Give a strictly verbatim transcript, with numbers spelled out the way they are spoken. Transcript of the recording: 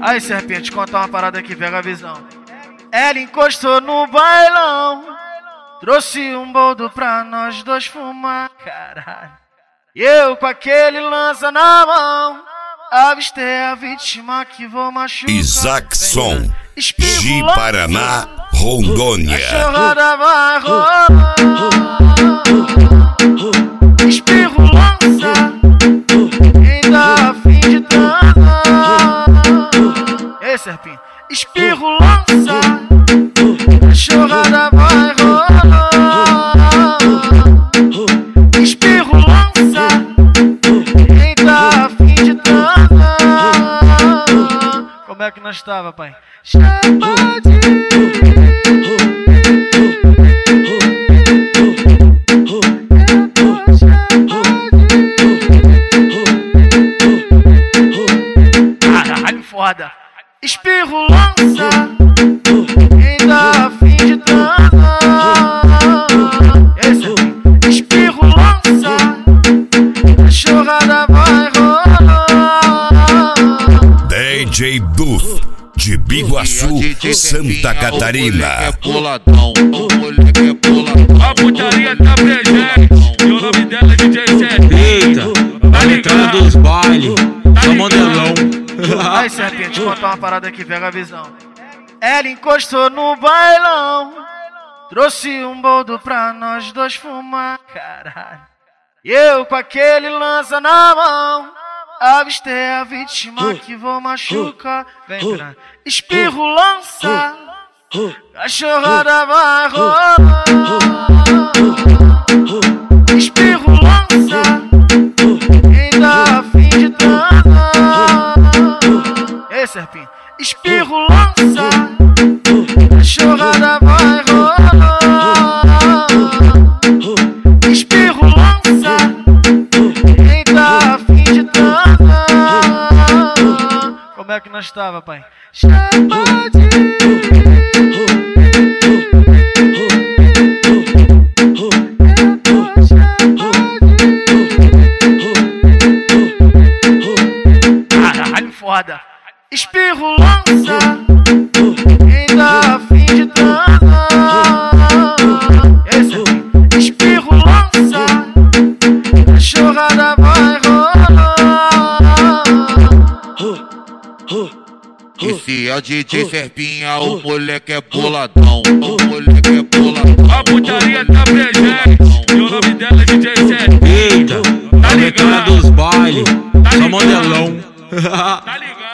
Aí, serpente, contar uma parada aqui, pega a visão. Ela encostou no bailão, trouxe um boldo pra nós dois fumar, caralho. E eu com aquele lança na mão, avistei a vítima que vou machucar. Isaacson, de Paraná, Rondônia. A chorada vai rolar, espirro lança, ainda a fim de transar. Ei, serpinho, espirro lança, a chorada vai rolar, espirro lança, ainda a fim de transar. Como é que nós tava, pai? Chama de foda. Espirro lança, ainda a fim de transar. Esse espirro lança, a chorada vai rolar. D J Duth, de Biguaçu, Santa Catarina. É puladão, o moleque é puladão. A putaria tá presente, e o nome dela é D J Sete. Eita, a entrada dos bailes, tá modelão. Aí, serpente, contar uma parada aqui, pega a visão. Ela encostou no bailão, trouxe um boldo pra nós dois fumar, caralho. E eu com aquele lança na mão, avistei a vítima que vou machucar. Vem pra espirro lança, a chorada vai rolar. Espirro lança, ainda a fim de transar. Ei, serpinho, espirro lança, a chorada vai rolar. Espirro lança, ainda a fim de transar. Como é que nós tava, pai? Chama de foda. Espirro lança, ainda a fim de transar. Esse espirro lança, a chorada vai rolar. Esse é o D J Serpinha, o moleque é puladão, o moleque é puladão. A putaria tá presente, e o nome dela é D J Sete. Eita, a entrada dos bailes, tá modelão. Tá ligado?